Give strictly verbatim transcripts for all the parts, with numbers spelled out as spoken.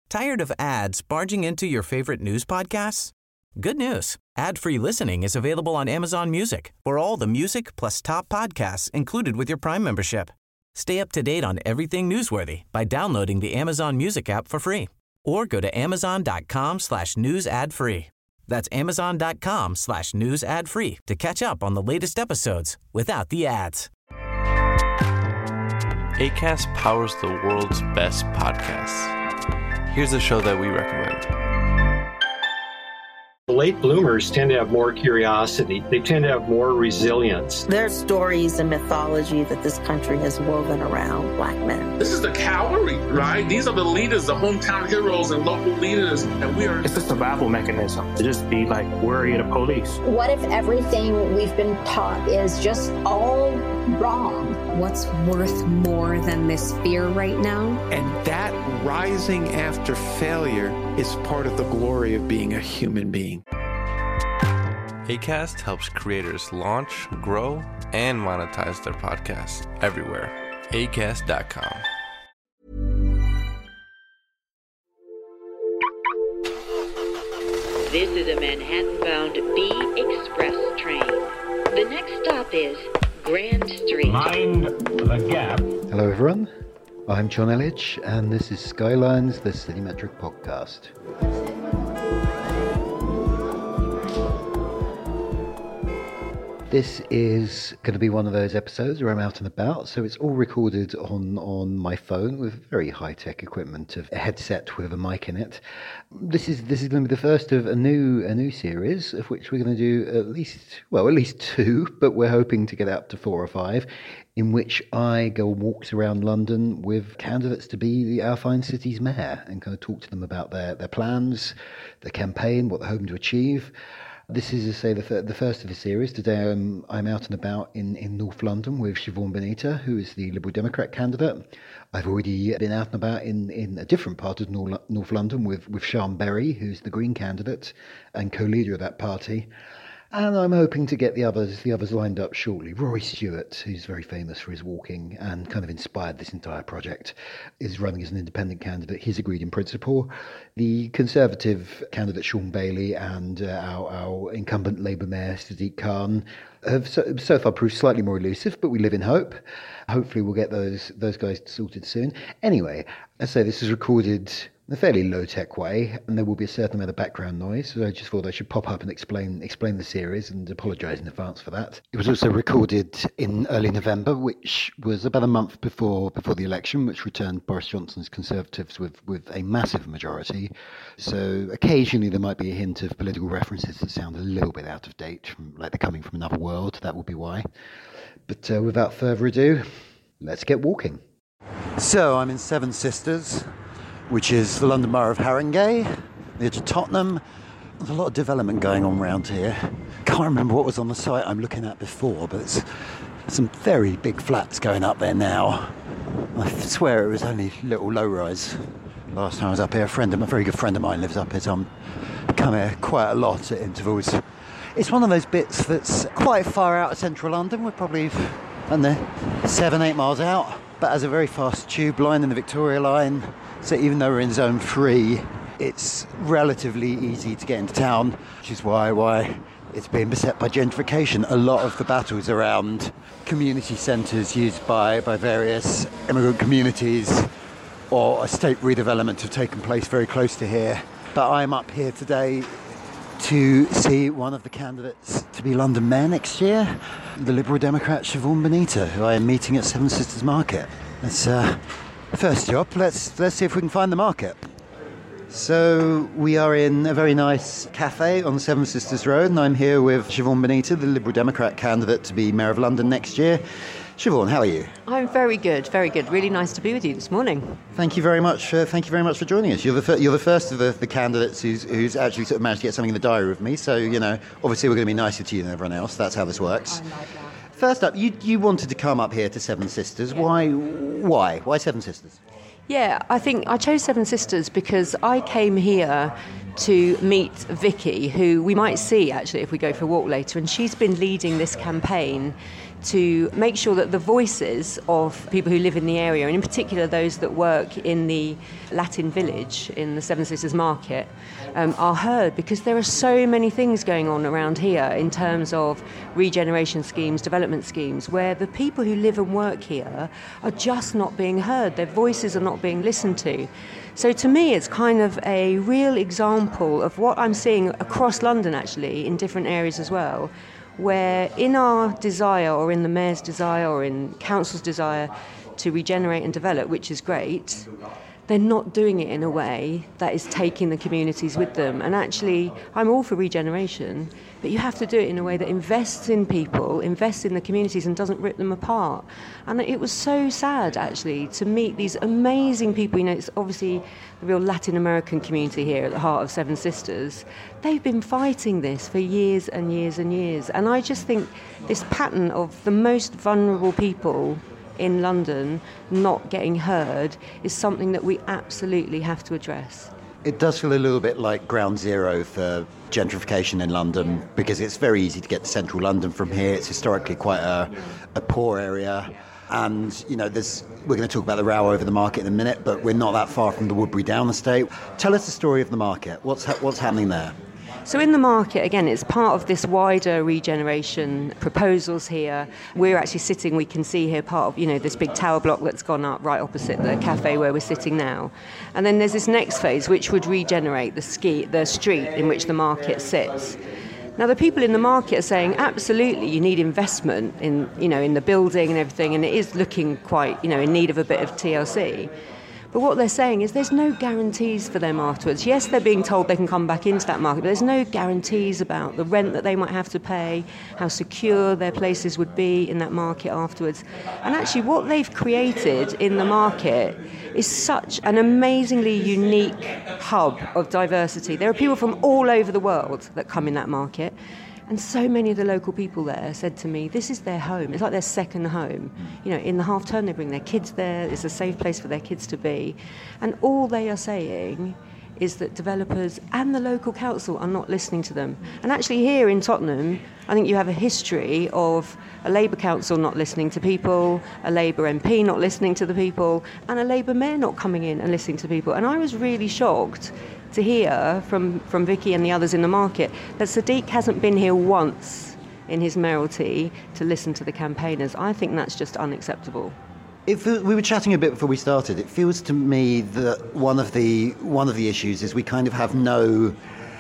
Tired of ads barging into your favorite news podcasts? Good news. Ad-free listening is available on Amazon Music for all the music plus top podcasts included with your Prime membership. Stay up to date on everything newsworthy by downloading the Amazon Music app for free or go to amazon.com slash news ad free. That's amazon.com slash news ad free to catch up on the latest episodes without the ads. Acast powers the world's best podcasts. Here's a show that we recommend. Late bloomers tend to have more curiosity. They tend to have more resilience. There's stories and mythology that this country has woven around Black men. This is the cavalry, right? These are the leaders, the hometown heroes and local leaders. And we are... It's a survival mechanism to just be like worry of the police. What if everything we've been taught is just all wrong? What's worth more than this fear right now? And that rising after failure is part of the glory of being a human being. Acast helps creators launch, grow, and monetize their podcasts everywhere. acast dot com. This is a Manhattan-bound B Express train. The next stop is Grand Street. Mind the gap. Hello everyone, I'm John Elledge and this is Skylines, the Citymetric podcast. This is going to be one of those episodes where I'm out and about, so it's all recorded on, on my phone with very high-tech equipment, of a headset with a mic in it. This is this is going to be the first of a new a new series, of which we're going to do at least, well, at least two, but we're hoping to get up to four or five, in which I go on walks around London with candidates to be the Our Fine City's mayor and kind of talk to them about their, their plans, their campaign, what they're hoping to achieve. This is, to say, the, f- the first of the series. Today I'm, I'm out and about in, in North London with Siobhan Benita, who is the Liberal Democrat candidate. I've already been out and about in, in a different part of North, North London with, with Sian Berry, who's the Green candidate and co-leader of that party. And I'm hoping to get the others the others lined up shortly. Rory Stewart, who's very famous for his walking and kind of inspired this entire project, is running as an independent candidate. He's agreed in principle. The Conservative candidate, Sean Bailey, and uh, our, our incumbent Labour Mayor, Sadiq Khan, have so, so far proved slightly more elusive, but we live in hope. Hopefully we'll get those those guys sorted soon. Anyway, as I say, this is recorded in a fairly low-tech way, and there will be a certain amount of background noise, so I just thought I should pop up and explain explain the series and apologise in advance for that. It was also recorded in early November, which was about a month before before the election, which returned Boris Johnson's Conservatives with, with a massive majority. So occasionally there might be a hint of political references that sound a little bit out of date, from, like they're coming from another world. That would be why. But uh, without further ado, let's get walking. So I'm in Seven Sisters, which is the London Borough of Haringey, the edge of Tottenham. There's a lot of development going on around here. Can't remember what was on the site I'm looking at before, but it's some very big flats going up there now. I swear it was only little low-rise last time I was up here. A friend of, a very good friend of mine lives up here, so I come here quite a lot at intervals. It's one of those bits that's quite far out of central London. We're probably, I don't know, seven, eight miles out, but has a very fast tube line and the Victoria line. So even though we're in zone three, it's relatively easy to get into town, which is why why it's being beset by gentrification. A lot of the battles around community centres used by, by various immigrant communities or estate redevelopment have taken place very close to here. But I'm up here today to see one of the candidates to be London Mayor next year, the Liberal Democrat Siobhan Benita, who I am meeting at Seven Sisters Market. That's uh, first job. Let's let's see if we can find the market. So we are in a very nice cafe on Seven Sisters Road, and I'm here with Siobhan Benita, the Liberal Democrat candidate to be Mayor of London next year. Siobhan, how are you? I'm very good, very good. Really nice to be with you this morning. Thank you very much. Uh, thank you very much for joining us. You're the fir- you're the first of the, the candidates who's who's actually sort of managed to get something in the diary with me. So you know, obviously we're going to be nicer to you than everyone else. That's how this works. I like that. First up, you you wanted to come up here to Seven Sisters. Yeah. Why why why Seven Sisters? Yeah, I think I chose Seven Sisters because I came here to meet Vicky, who we might see actually if we go for a walk later, and she's been leading this campaign to make sure that the voices of people who live in the area, and in particular those that work in the Latin village in the Seven Sisters Market, um, are heard, because there are so many things going on around here in terms of regeneration schemes, development schemes, where the people who live and work here are just not being heard. Their voices are not being listened to. So to me, it's kind of a real example of what I'm seeing across London, actually, in different areas as well, where in our desire, or in the Mayor's desire, or in Council's desire to regenerate and develop, which is great, they're not doing it in a way that is taking the communities with them. And actually, I'm all for regeneration, but you have to do it in a way that invests in people, invests in the communities, and doesn't rip them apart. And it was so sad, actually, to meet these amazing people. You know, it's obviously the real Latin American community here at the heart of Seven Sisters. They've been fighting this for years and years and years. And I just think this pattern of the most vulnerable people in London not getting heard is something that we absolutely have to address. It does feel a little bit like ground zero for gentrification in London, because it's very easy to get to central London from here. It's historically quite a, a poor area. And, you know, there's, we're going to talk about the row over the market in a minute, but we're not that far from the Woodbury Down estate. Tell us the story of the market. What's ha- what's happening there? So in the market, again, it's part of this wider regeneration proposals here. We're actually sitting, we can see here part of, you know, this big tower block that's gone up right opposite the cafe where we're sitting now. And then there's this next phase, which would regenerate the ski, the street in which the market sits. Now, the people in the market are saying, absolutely, you need investment in, you know, in the building and everything, and it is looking quite, you know, in need of a bit of T L C. But what they're saying is there's no guarantees for them afterwards. Yes, they're being told they can come back into that market, but there's no guarantees about the rent that they might have to pay, how secure their places would be in that market afterwards. And actually what they've created in the market is such an amazingly unique hub of diversity. There are people from all over the world that come in that market. And so many of the local people there said to me, this is their home. It's like their second home. You know, in the half term, they bring their kids there. It's a safe place for their kids to be. And all they are saying is that developers and the local council are not listening to them. And actually here in Tottenham, I think you have a history of a Labour council not listening to people, a Labour M P not listening to the people, and a Labour mayor not coming in and listening to people. And I was really shocked to hear from, from Vicky and the others in the market that Sadiq hasn't been here once in his mayoralty to listen to the campaigners. I think that's just unacceptable. If we were chatting a bit before we started, it feels to me that one of the one of the issues is we kind of have no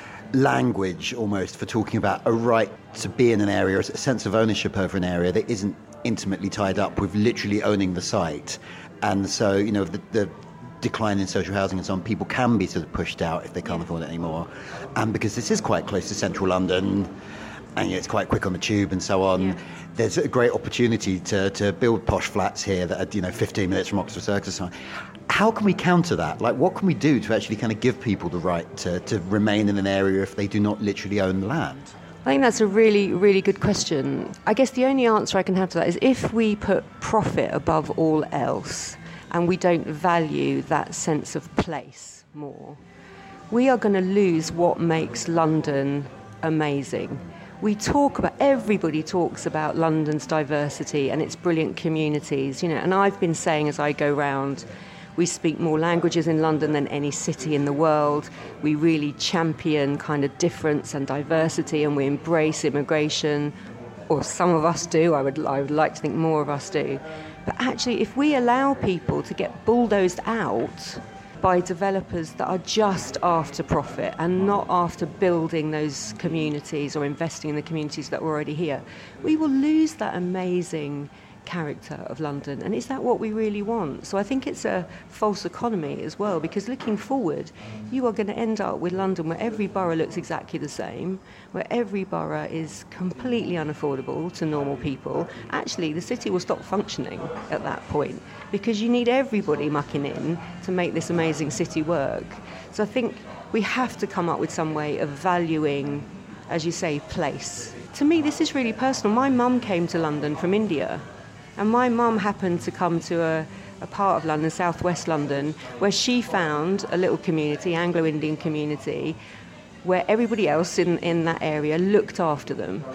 language almost for talking about a right to be in an area, a sense of ownership over an area that isn't intimately tied up with literally owning the site. And so, you know, the, the decline in social housing and so on, people can be sort of pushed out if they can't afford it anymore. And because this is quite close to central London, and you know, it's quite quick on the tube and so on, yeah. There's a great opportunity to, to build posh flats here that are, you know, fifteen minutes from Oxford Circus. How can we counter that? Like, what can we do to actually kind of give people the right to, to remain in an area if they do not literally own the land? I think that's a really, really good question. I guess the only answer I can have to that is if we put profit above all else, and we don't value that sense of place more, we are going to lose what makes London amazing. We talk about, everybody talks about London's diversity and its brilliant communities, you know, and I've been saying as I go round, we speak more languages in London than any city in the world. We really champion kind of difference and diversity, and we embrace immigration, or some of us do. I would, I would like to think more of us do. But actually, if we allow people to get bulldozed out by developers that are just after profit and not after building those communities or investing in the communities that are already here, we will lose that amazing character of London. And is that what we really want? So I think it's a false economy as well, because looking forward, you are going to end up with London where every borough looks exactly the same, where every borough is completely unaffordable to normal people. Actually, the city will stop functioning at that point, because you need everybody mucking in to make this amazing city work. So I think we have to come up with some way of valuing, as you say, place. To me, this is really personal. My mum came to London from India. And my mum happened to come to a, a part of London, southwest London, where she found a little community, Anglo-Indian community, where everybody else in, in that area looked after them.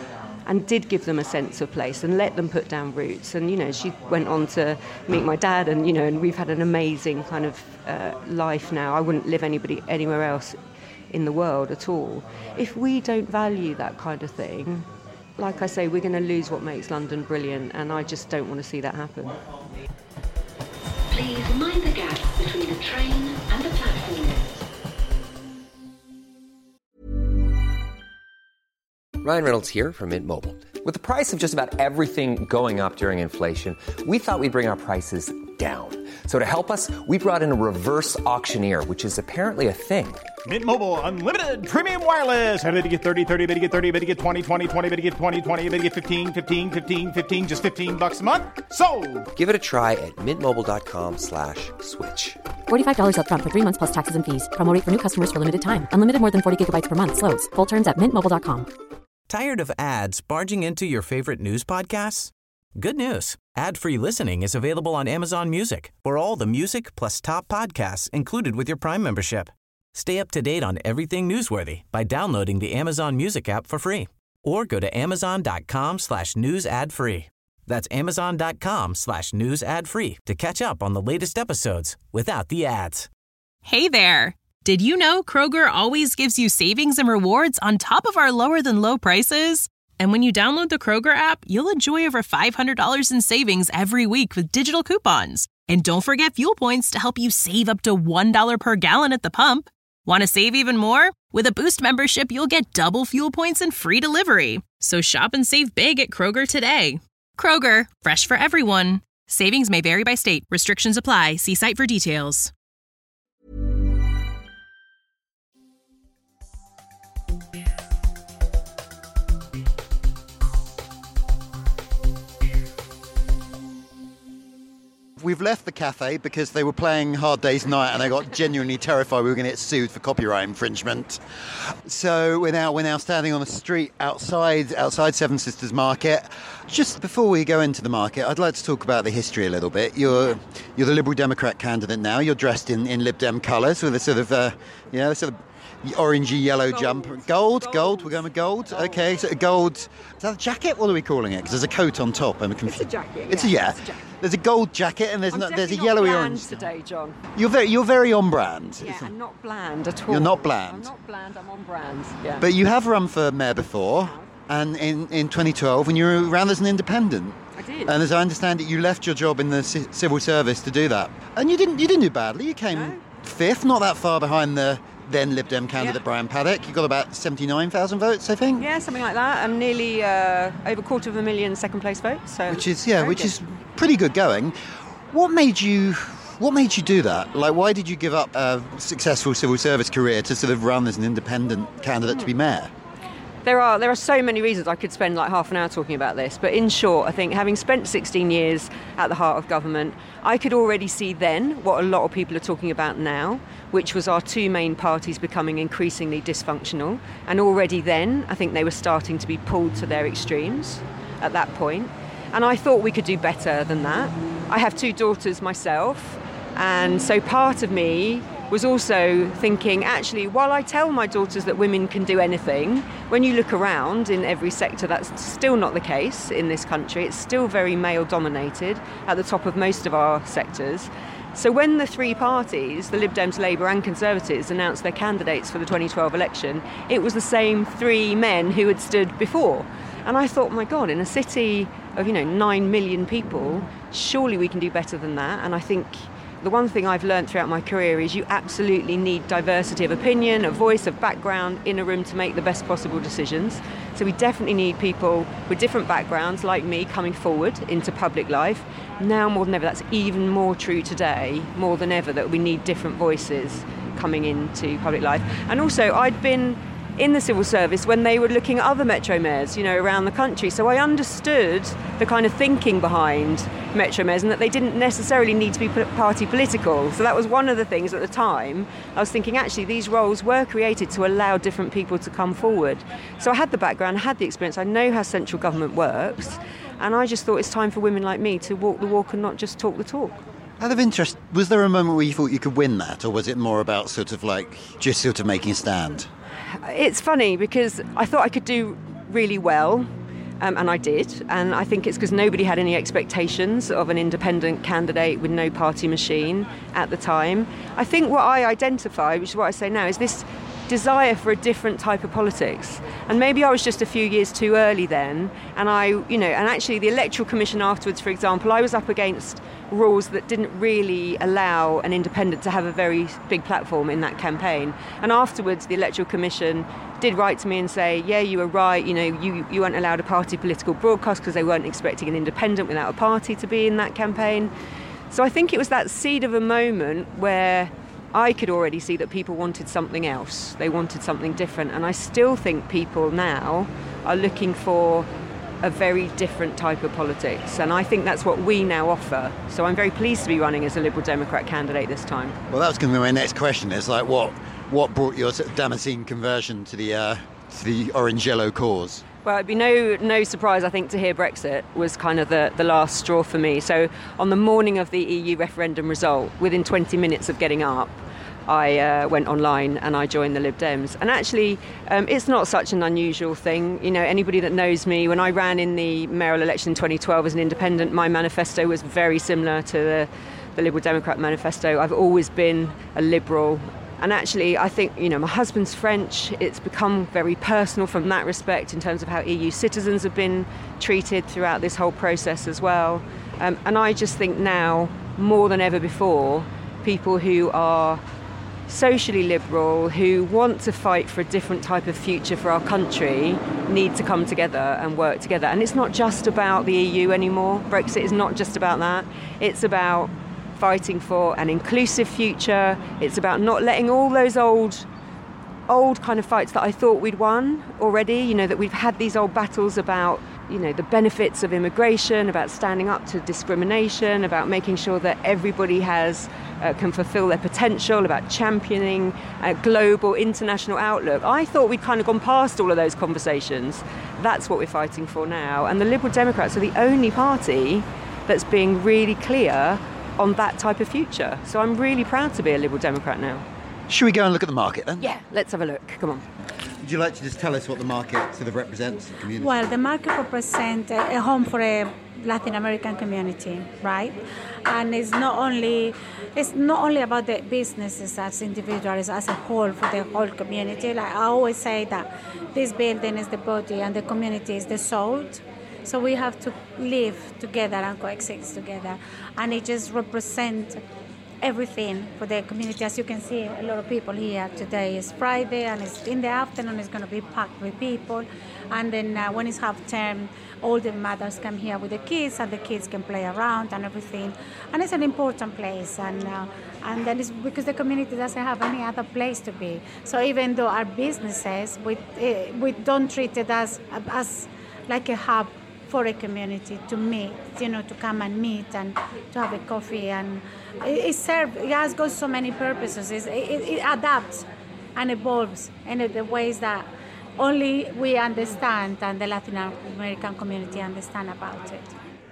and did give them a sense of place and let them put down roots. And, you know, she went on to meet my dad and, you know, and we've had an amazing kind of uh, life now. I wouldn't live anybody anywhere else in the world at all. If we don't value that kind of thing, like I say, we're going to lose what makes London brilliant, and I just don't want to see that happen. Please mind the gap between the train and the platform. Ryan Reynolds here from Mint Mobile. With the price of just about everything going up during inflation, we thought we'd bring our prices down. So to help us, we brought in a reverse auctioneer, which is apparently a thing. Mint Mobile Unlimited Premium Wireless. How to get thirty, thirty, how to get thirty, how to get twenty, twenty, twenty, how to get twenty, twenty, how to get fifteen, fifteen, fifteen, fifteen, just fifteen bucks a month? Sold! Give it a try at mintmobile.com slash switch. forty-five dollars up front for three months plus taxes and fees. Promo rate for new customers for limited time. Unlimited more than forty gigabytes per month. Slows full terms at mint mobile dot com. Tired of ads barging into your favorite news podcasts? Good news. Ad-free listening is available on Amazon Music for all the music plus top podcasts included with your Prime membership. Stay up to date on everything newsworthy by downloading the Amazon Music app for free or go to amazon.com slash news ad free. That's amazon.com slash news ad free to catch up on the latest episodes without the ads. Hey there. Did you know Kroger always gives you savings and rewards on top of our lower than low prices? And when you download the Kroger app, you'll enjoy over five hundred dollars in savings every week with digital coupons. And don't forget fuel points to help you save up to one dollar per gallon at the pump. Want to save even more? With a Boost membership, you'll get double fuel points and free delivery. So shop and save big at Kroger today. Kroger, fresh for everyone. Savings may vary by state. Restrictions apply. See site for details. We've left the cafe because they were playing Hard Day's Night and I got genuinely terrified we were going to get sued for copyright infringement. So we're now we're now standing on the street outside outside Seven Sisters Market. Just before we go into the market, I'd like to talk about the history a little bit. You're you're the Liberal Democrat candidate now. You're dressed in, in Lib Dem colours with a sort of uh, you know sort of orangey yellow gold. jumper. Gold, gold, gold. We're going with gold. gold. Okay, so gold. Is that a jacket? What are we calling it? Because there's a coat on top. I'm confused. It's a jacket. It's yeah, a yeah. It's a jacket. There's a gold jacket and there's I'm not, there's a not yellowy bland orange today, John. You're very you're very on brand. Yeah, I'm not bland at all. You're not bland. I'm not bland. I'm on brand. Yeah. But you have run for mayor before, and in, in twenty twelve when you were ran as an independent. I did. And as I understand it, you left your job in the c- civil service to do that, and you didn't you didn't do badly. You came no. fifth, not that far behind the then Lib Dem candidate yeah. Brian Paddock. You got about seventy-nine thousand votes, I think. Yeah, something like that. I'm nearly uh, over a quarter of a million second place votes. So which is yeah, which good. is pretty good going. What made you What made you do that? Like, why did you give up a successful civil service career to sort of run as an independent candidate mm. to be mayor? There are there are so many reasons. I could spend like half an hour talking about this, but in short, I think having spent sixteen years at the heart of government, I could already see then what a lot of people are talking about now, which was our two main parties becoming increasingly dysfunctional. And already then, I think they were starting to be pulled to their extremes at that point. And I thought we could do better than that. I have two daughters myself, and so part of me was also thinking, actually, while I tell my daughters that women can do anything, when you look around in every sector, that's still not the case in this country. It's still very male-dominated at the top of most of our sectors. So when the three parties, the Lib Dems, Labour and Conservatives, announced their candidates for the twenty twelve election, it was the same three men who had stood before. And I thought, my God, in a city of, you know, nine million people, surely we can do better than that. And I think the one thing I've learned throughout my career is you absolutely need diversity of opinion, of voice, of background in a room to make the best possible decisions. So we definitely need people with different backgrounds like me coming forward into public life. Now more than ever, that's even more true today, more than ever, that we need different voices coming into public life. And also, I'd been in the civil service when they were looking at other metro mayors, you know, around the country. So I understood the kind of thinking behind metro mayors and that they didn't necessarily need to be party political. So that was one of the things at the time. I was thinking, actually, these roles were created to allow different people to come forward. So I had the background, I had the experience, I know how central government works, and I just thought it's time for women like me to walk the walk and not just talk the talk. Out of interest, was there a moment where you thought you could win that, or was it more about sort of like just sort of making a stand? It's funny because I thought I could do really well, Um, and I did, and I think it's because nobody had any expectations of an independent candidate with no party machine at the time. I think what I identify, which is what I say now, is this desire for a different type of politics. And maybe I was just a few years too early then, and I, you know, and actually the Electoral Commission afterwards, for example, I was up against rules that didn't really allow an independent to have a very big platform in that campaign. And afterwards, the Electoral Commission did write to me and say, yeah, you were right, you know, you, you weren't allowed a party political broadcast because they weren't expecting an independent without a party to be in that campaign. So I think it was that seed of a moment where I could already see that people wanted something else. They wanted something different. And I still think people now are looking for a very different type of politics. And I think that's what we now offer. So I'm very pleased to be running as a Liberal Democrat candidate this time. Well, that was going to be my next question. Is like, what what brought your sort of Damascene conversion to the uh, to the orange-yellow cause? Well, it'd be no no surprise, I think, to hear Brexit was kind of the, the last straw for me. So on the morning of the E U referendum result, within twenty minutes of getting up, I uh, went online and I joined the Lib Dems. And actually, um, it's not such an unusual thing. You know, anybody that knows me, when I ran in the mayoral election in twenty twelve as an independent, my manifesto was very similar to the, the Liberal Democrat manifesto. I've always been a liberal. And actually, I think, you know, my husband's French. It's become very personal from that respect in terms of how E U citizens have been treated throughout this whole process as well. Um, and I just think now, more than ever before, people who are socially liberal, who want to fight for a different type of future for our country, need to come together and work together. And it's not just about the E U anymore. Brexit is not just about that. It's about fighting for an inclusive future. It's about not letting all those old old kind of fights that I thought we'd won already, you know, that we've had these old battles about, you know, the benefits of immigration, about standing up to discrimination, about making sure that everybody has uh, can fulfill their potential, about championing a global international outlook. I thought we'd kind of gone past all of those conversations. That's what we're fighting for now. And the Liberal Democrats are the only party that's being really clear on that type of future. So I'm really proud to be a Liberal Democrat now. Should we go and look at the market then? Yeah, let's have a look. Come on. Would you like to just tell us what the market sort of represents? The community? Well, the market represents a home for a Latin American community, right? And it's not only it's not only about the businesses as individuals, as a whole, for the whole community. Like I always say that this building is the body and the community is the soul. So we have to live together and coexist together. And it just represents everything for the community. As you can see, a lot of people here. Today is Friday, and it's in the afternoon it's going to be packed with people. And then uh, when it's half term, all the mothers come here with the kids, and the kids can play around and everything. And it's an important place. And uh, and then it's because the community doesn't have any other place to be. So even though our businesses, we uh, we don't treat it as as like a hub for a community to meet, you know, to come and meet and to have a coffee, and it, it serves. It has got so many purposes. It, it, it adapts and evolves in the ways that only we understand and the Latin American community understand about it.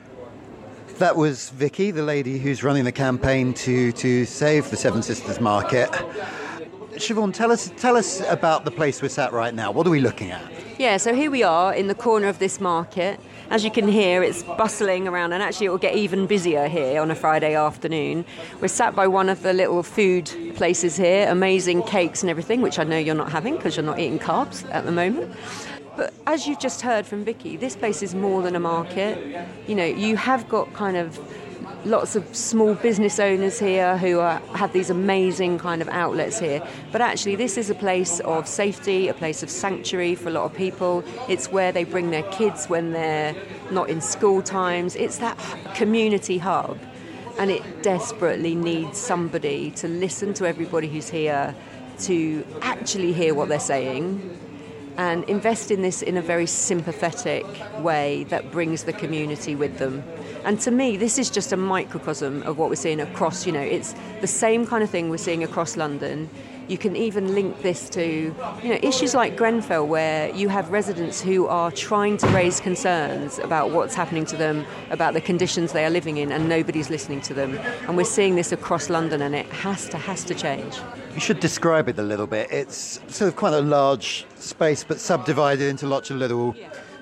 That was Vicky, the lady who's running the campaign to to save the Seven Sisters Market. Siobhan, tell us tell us about the place we're sat right now. What are we looking at? Yeah, so here we are in the corner of this market. As you can hear, it's bustling around, and actually it will get even busier here on a Friday afternoon. We're sat by one of the little food places here, amazing cakes and everything, which I know you're not having because you're not eating carbs at the moment. But as you've just heard from Vicky, this place is more than a market. You know, you have got kind of lots of small business owners here who are, have these amazing kind of outlets here. But actually this is a place of safety, a place of sanctuary for a lot of people. It's where they bring their kids when they're not in school times. It's that community hub, and it desperately needs somebody to listen to everybody who's here, to actually hear what they're saying and invest in this in a very sympathetic way that brings the community with them. And to me, this is just a microcosm of what we're seeing across, you know, it's the same kind of thing we're seeing across London. You can even link this to, you know, issues like Grenfell, where you have residents who are trying to raise concerns about what's happening to them, about the conditions they are living in, and nobody's listening to them. And we're seeing this across London, and it has to, has to change. You should describe it a little bit. It's sort of quite a large space, but subdivided into lots of little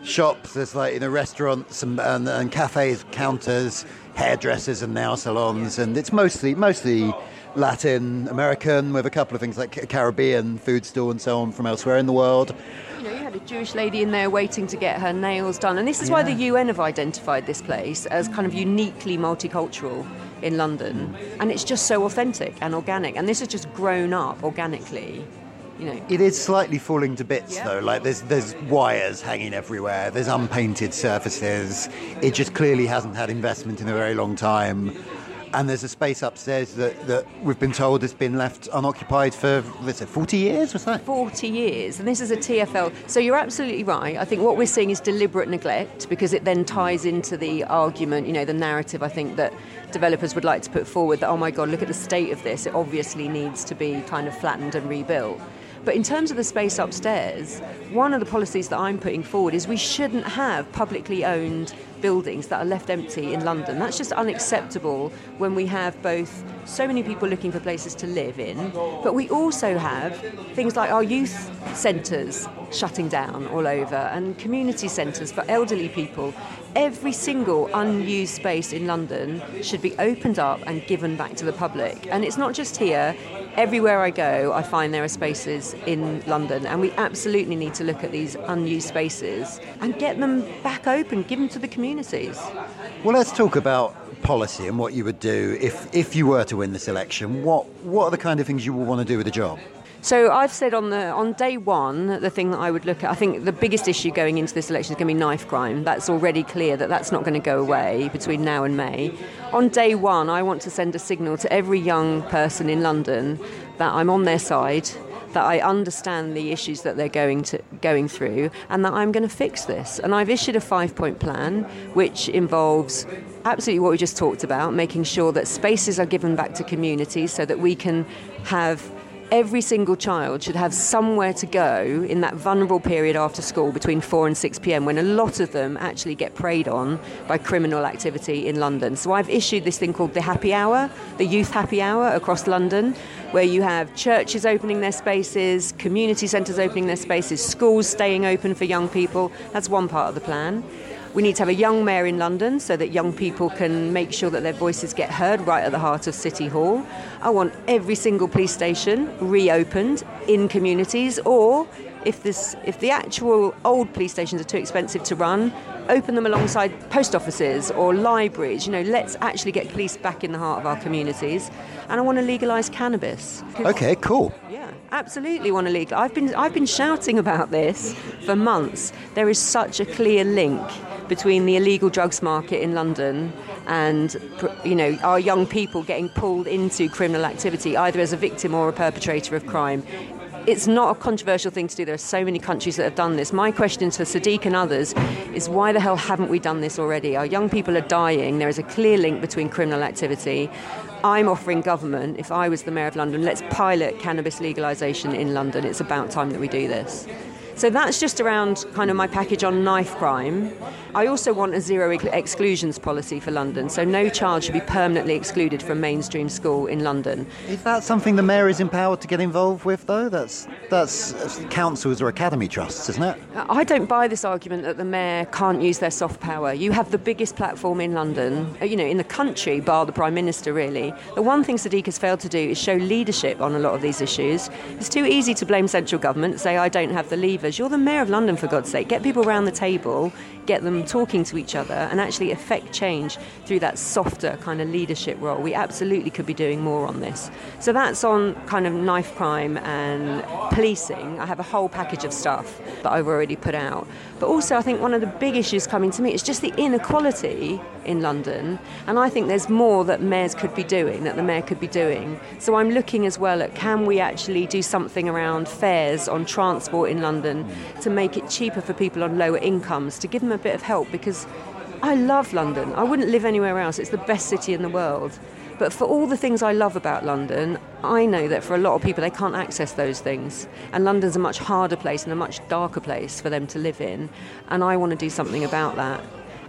shops. There's like, you know, restaurants and, and, and cafes, counters, hairdressers and nail salons, and it's mostly mostly Latin American with a couple of things like Caribbean food stall and so on from elsewhere in the world. You know, you had a Jewish lady in there waiting to get her nails done, and this is yeah. why the U N have identified this place as kind of uniquely multicultural in London, and it's just so authentic and organic, and this has just grown up organically. You know. It is slightly falling to bits yeah. though, like there's there's wires hanging everywhere, there's unpainted surfaces, it just clearly hasn't had investment in a very long time. And there's a space upstairs that, that we've been told has been left unoccupied for, let's say, forty years, was that? forty years, and this is a T F L. So you're absolutely right. I think what we're seeing is deliberate neglect, because it then ties into the argument, you know, the narrative, I think, that developers would like to put forward that, oh my God, look at the state of this. It obviously needs to be kind of flattened and rebuilt. But in terms of the space upstairs, one of the policies that I'm putting forward is we shouldn't have publicly owned buildings that are left empty in London. That's just unacceptable when we have both so many people looking for places to live in, but we also have things like our youth centres shutting down all over and community centres for elderly people. Every single unused space in London should be opened up and given back to the public. And it's not just here. Everywhere I go, I find there are spaces in London, and we absolutely need to look at these unused spaces and get them back open, give them to the communities. Well, let's talk about policy and what you would do if, if you were to win this election. What what are the kind of things you will want to do with the job? So I've said on the on day one, the thing that I would look at, I think the biggest issue going into this election is going to be knife crime. That's already clear that that's not going to go away between now and May. On day one, I want to send a signal to every young person in London that I'm on their side, that I understand the issues that they're going to going through, and that I'm going to fix this. And I've issued a five-point plan, which involves absolutely what we just talked about, making sure that spaces are given back to communities so that we can have every single child should have somewhere to go in that vulnerable period after school between four and six p.m. when a lot of them actually get preyed on by criminal activity in London. So I've issued this thing called the Happy Hour, the Youth Happy Hour across London, where you have churches opening their spaces, community centres opening their spaces, schools staying open for young people. That's one part of the plan. We need to have a young mayor in London so that young people can make sure that their voices get heard right at the heart of City Hall. I want every single police station reopened in communities, or if this, if the actual old police stations are too expensive to run, open them alongside post offices or libraries. You know, let's actually get police back in the heart of our communities. And I want to legalise cannabis. Okay, cool. Yeah, absolutely want to legal. I've been I've been shouting about this for months. There is such a clear link between the illegal drugs market in London and, you know, our young people getting pulled into criminal activity, either as a victim or a perpetrator of crime. It's not a controversial thing to do. There are so many countries that have done this. My question to Sadiq and others is, why the hell haven't we done this already? Our young people are dying. There is a clear link between criminal activity. I'm offering government, if I was the Mayor of London, let's pilot cannabis legalisation in London. It's about time that we do this. So that's just around kind of my package on knife crime. I also want a zero ex- exclusions policy for London, so no child should be permanently excluded from mainstream school in London. Is that something the mayor is empowered to get involved with, though? That's that's councils or academy trusts, isn't it? I don't buy this argument that the mayor can't use their soft power. You have the biggest platform in London, you know, in the country, bar the Prime Minister, really. The one thing Sadiq has failed to do is show leadership on a lot of these issues. It's too easy to blame central government, say, I don't have the levers. You're the Mayor of London, for God's sake. Get people around the table, get them talking to each other, and actually affect change through that softer kind of leadership role. We absolutely could be doing more on this. So that's on kind of knife crime and policing. I have a whole package of stuff that I've already put out. But also I think one of the big issues coming to me is just the inequality in London, and I think there's more that mayors could be doing, that the mayor could be doing. So I'm looking as well at, can we actually do something around fares on transport in London to make it cheaper for people on lower incomes, to give them a bit of help, because I love London. I wouldn't live anywhere else. It's the best city in the world. But for all the things I love about London, I know that for a lot of people they can't access those things. And London's a much harder place and a much darker place for them to live in. And I want to do something about that.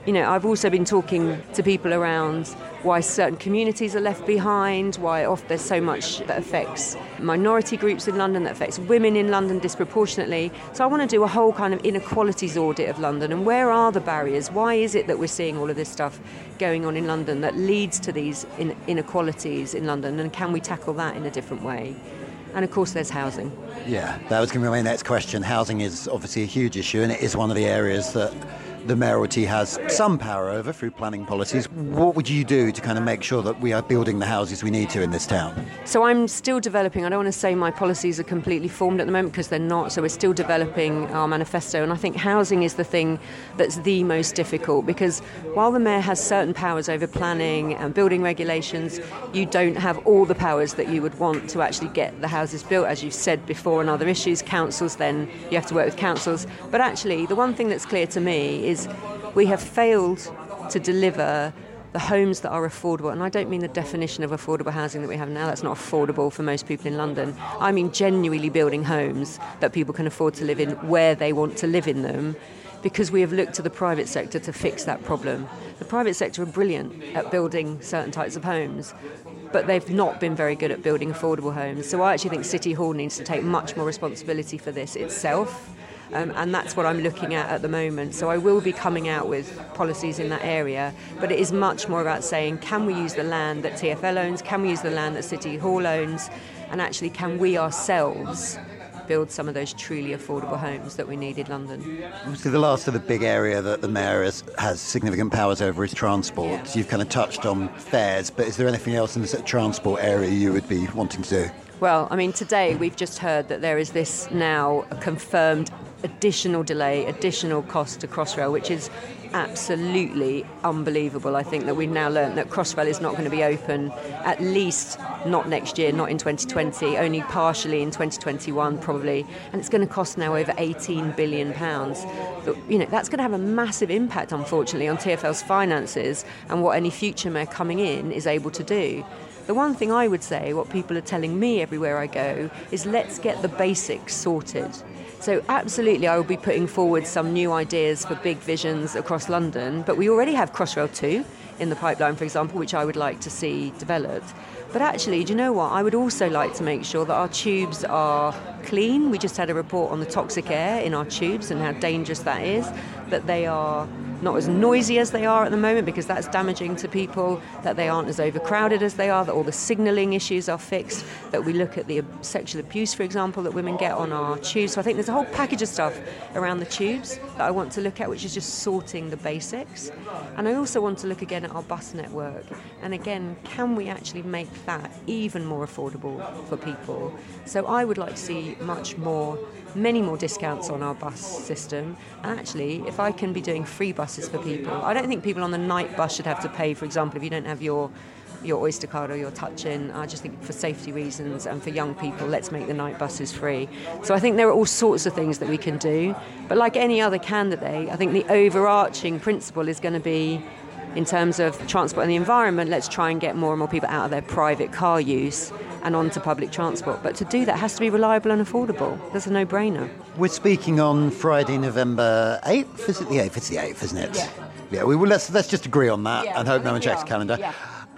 you know, I've also been talking to people around why certain communities are left behind, why often there's so much that affects minority groups in London, that affects women in London disproportionately. So I want to do a whole kind of inequalities audit of London, and where are the barriers? Why is it that we're seeing all of this stuff going on in London that leads to these in- inequalities in London, and can we tackle that in a different way? And of course there's housing. Yeah, that was going to be my next question. Housing is obviously a huge issue, and it is one of the areas that the mayoralty has some power over through planning policies. What would you do to kind of make sure that we are building the houses we need to in this town? So I'm still developing. I don't want to say my policies are completely formed at the moment, because they're not. So we're still developing our manifesto. And I think housing is the thing that's the most difficult, because while the mayor has certain powers over planning and building regulations, you don't have all the powers that you would want to actually get the houses built. As you've said before on other issues, councils, then you have to work with councils. But actually, the one thing that's clear to me is is we have failed to deliver the homes that are affordable. And I don't mean the definition of affordable housing that we have now. That's not affordable for most people in London. I mean genuinely building homes that people can afford to live in where they want to live in them, because we have looked to the private sector to fix that problem. The private sector are brilliant at building certain types of homes, but they've not been very good at building affordable homes. So I actually think City Hall needs to take much more responsibility for this itself. Um, and that's what I'm looking at at the moment. So I will be coming out with policies in that area, but it is much more about saying, can we use the land that T F L owns, can we use the land that City Hall owns, and actually can we ourselves build some of those truly affordable homes that we need in London. Obviously the last of the big area that the mayor has, has significant powers over is transport. Yeah. You've kind of touched on fares, but is there anything else in the transport area you would be wanting to do? Well, I mean, today we've just heard that there is this now confirmed additional delay, additional cost to Crossrail, which is absolutely unbelievable. I think that we've now learned that Crossrail is not going to be open, at least not next year, not in twenty twenty, only partially in twenty twenty-one probably, and it's going to cost now over eighteen billion pounds. You know, that's going to have a massive impact, unfortunately, on T F L's finances and what any future mayor coming in is able to do. The one thing I would say, what people are telling me everywhere I go, is let's get the basics sorted. So absolutely, I will be putting forward some new ideas for big visions across London, but we already have Crossrail two in the pipeline, for example, which I would like to see developed. But actually, do you know what? I would also like to make sure that our tubes are clean. We just had a report on the toxic air in our tubes and how dangerous that is, that they are not as noisy as they are at the moment, because that's damaging to people, that they aren't as overcrowded as they are, that all the signalling issues are fixed, that we look at the sexual abuse, for example, that women get on our tubes. So I think there's a whole package of stuff around the tubes that I want to look at, which is just sorting the basics. And I also want to look again at our bus network. And again, can we actually make that even more affordable for people? So I would like to see much more many more discounts on our bus system. And actually, if I can be doing free buses for people, I don't think people on the night bus should have to pay, for example, if you don't have your your Oyster card or your touch-in. I just think for safety reasons and for young people, let's make the night buses free. So I think there are all sorts of things that we can do. But like any other candidate, I think the overarching principle is going to be, in terms of transport and the environment, let's try and get more and more people out of their private car use and onto public transport. But to do that has to be reliable and affordable. That's a no-brainer. We're speaking on Friday, November eighth. Is it the eighth? It's the eighth, isn't it? Yeah. Yeah, we will, let's, let's just agree on that Yeah, and hope I no one think we checks are. the calendar. Yeah.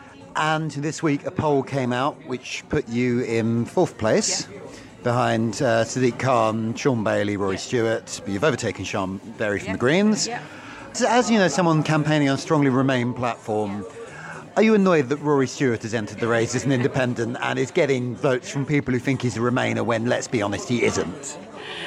And this week a poll came out which put you in fourth place, yeah, behind uh, Sadiq Khan, Sean Bailey, Rory yeah. Stewart. You've overtaken Sean Berry from yeah. the Greens. Yeah. So as you know, someone campaigning on a Strongly Remain platform, are you annoyed that Rory Stewart has entered the race as an independent and is getting votes from people who think he's a Remainer when, let's be honest, he isn't?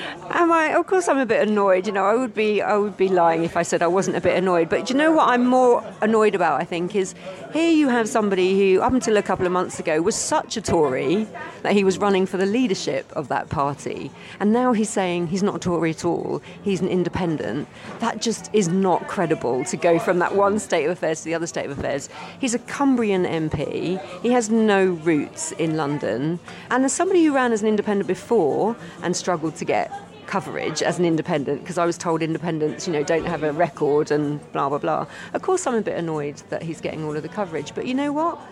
Am I? Of course I'm a bit annoyed. You know, I would be I would be lying if I said I wasn't a bit annoyed. But do you know what I'm more annoyed about, I think, is here you have somebody who, up until a couple of months ago, was such a Tory that he was running for the leadership of that party. And now he's saying he's not a Tory at all, he's an independent. That just is not credible to go from that one state of affairs to the other state of affairs. He's a Cumbrian M P. He has no roots in London. And as somebody who ran as an independent before and struggled to get coverage as an independent, because I was told independents, you know, don't have a record and blah, blah, blah. Of course I'm a bit annoyed that he's getting all of the coverage, but you know what?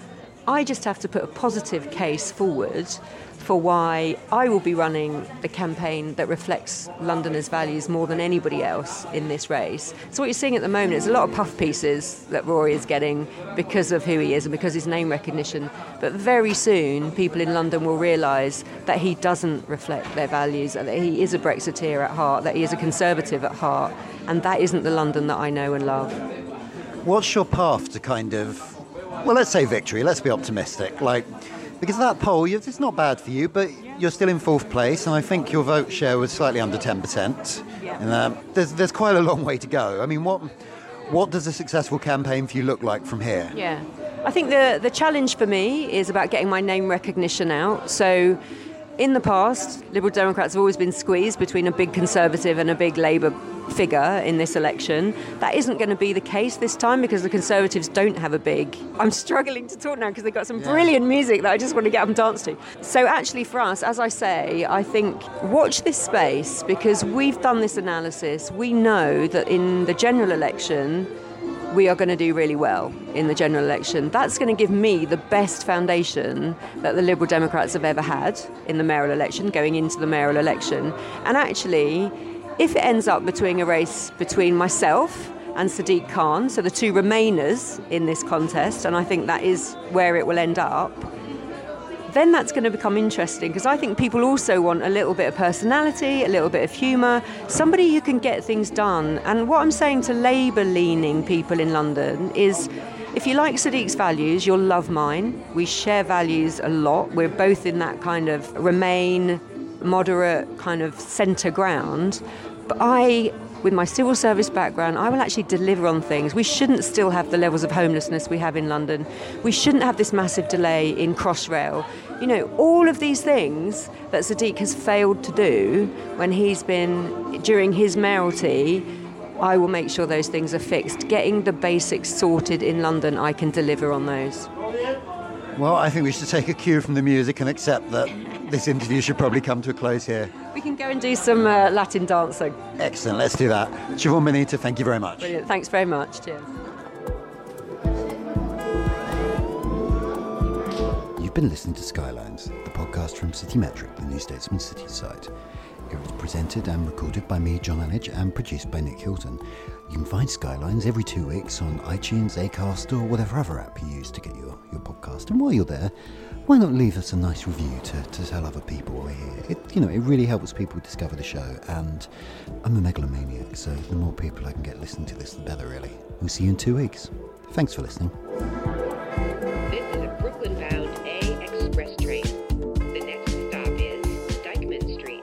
I just have to put a positive case forward for why I will be running the campaign that reflects Londoners' values more than anybody else in this race. So what you're seeing at the moment is a lot of puff pieces that Rory is getting because of who he is and because of his name recognition. But very soon, people in London will realise that he doesn't reflect their values, that he is a Brexiteer at heart, that he is a Conservative at heart, and that isn't the London that I know and love. What's your path to kind of, well, let's say victory, let's be optimistic, like... Because that poll, it's not bad for you, but you're still in fourth place, and I think your vote share was slightly under ten percent. Yeah. And uh, there's there's quite a long way to go. I mean, what what does a successful campaign for you look like from here? Yeah, I think the the challenge for me is about getting my name recognition out. So, in the past, Liberal Democrats have always been squeezed between a big Conservative and a big Labour figure in this election. That isn't going to be the case this time because the Conservatives don't have a big... I'm struggling to talk now because they've got some yeah. brilliant music that I just want to get up and dance to. So actually for us, as I say, I think watch this space because we've done this analysis. We know that in the general election, we are going to do really well in the general election. That's going to give me the best foundation that the Liberal Democrats have ever had in the mayoral election, going into the mayoral election. And actually, if it ends up between a race between myself and Sadiq Khan, so the two Remainers in this contest, and I think that is where it will end up, then that's going to become interesting because I think people also want a little bit of personality, a little bit of humour, somebody who can get things done. And what I'm saying to Labour-leaning people in London is, if you like Sadiq's values, you'll love mine. We share values a lot. We're both in that kind of Remain, moderate kind of centre ground. But I, with my civil service background, I will actually deliver on things. We shouldn't still have the levels of homelessness we have in London. We shouldn't have this massive delay in Crossrail. You know, all of these things that Sadiq has failed to do when he's been, during his mayoralty, I will make sure those things are fixed. Getting the basics sorted in London, I can deliver on those. Well, I think we should take a cue from the music and accept that this interview should probably come to a close here. We can go and do some uh, Latin dancing. Excellent, let's do that. Siobhan Mineta, thank you very much. Brilliant, thanks very much. Cheers. You've been listening to Skylines, the podcast from Citymetric, the New Statesman City site. It was presented and recorded by me, John Anage, and produced by Nick Hilton. You can find Skylines every two weeks on iTunes, Acast, or whatever other app you use to get your, your podcast. And while you're there, why not leave us a nice review to, to tell other people we're here? It, you know, it really helps people discover the show, and I'm a megalomaniac, so the more people I can get listening to this, the better, really. We'll see you in two weeks. Thanks for listening. This is a Brooklyn-bound A Express train. The next stop is Dyckman Street.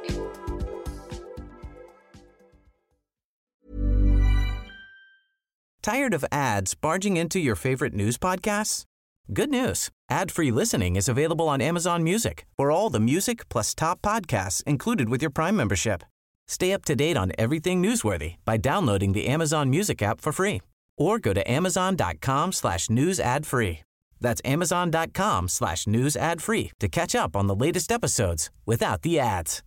Tired of ads barging into your favorite news podcasts? Good news. Ad-free listening is available on Amazon Music for all the music plus top podcasts included with your Prime membership. Stay up to date on everything newsworthy by downloading the Amazon Music app for free or go to amazon.com slash news ad free. That's amazon.com slash news ad free to catch up on the latest episodes without the ads.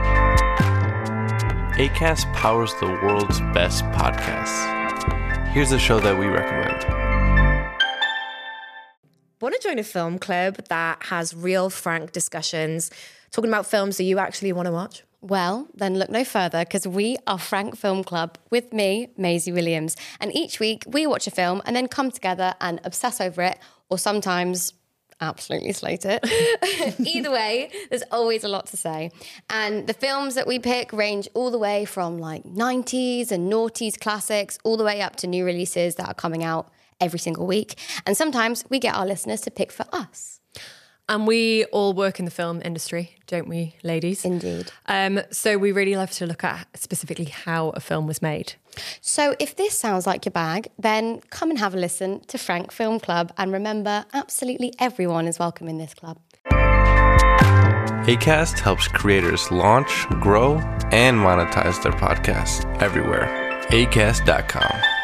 Acast powers the world's best podcasts. Here's a show that we recommend. Want to join a film club that has real, frank discussions, talking about films that you actually want to watch? Well, then look no further, because we are Frank Film Club with me, Maisie Williams. And each week we watch a film and then come together and obsess over it, or sometimes absolutely slate it. Either way, there's always a lot to say. And the films that we pick range all the way from like nineties and noughties classics, all the way up to new releases that are coming out every single week. And sometimes we get our listeners to pick for us. And we all work in the film industry, don't we, ladies? Indeed. Um, so we really love to look at specifically how a film was made. So if this sounds like your bag, then come and have a listen to Frank Film Club. And remember, absolutely everyone is welcome in this club. Acast helps creators launch, grow, and monetize their podcasts everywhere. acast dot com.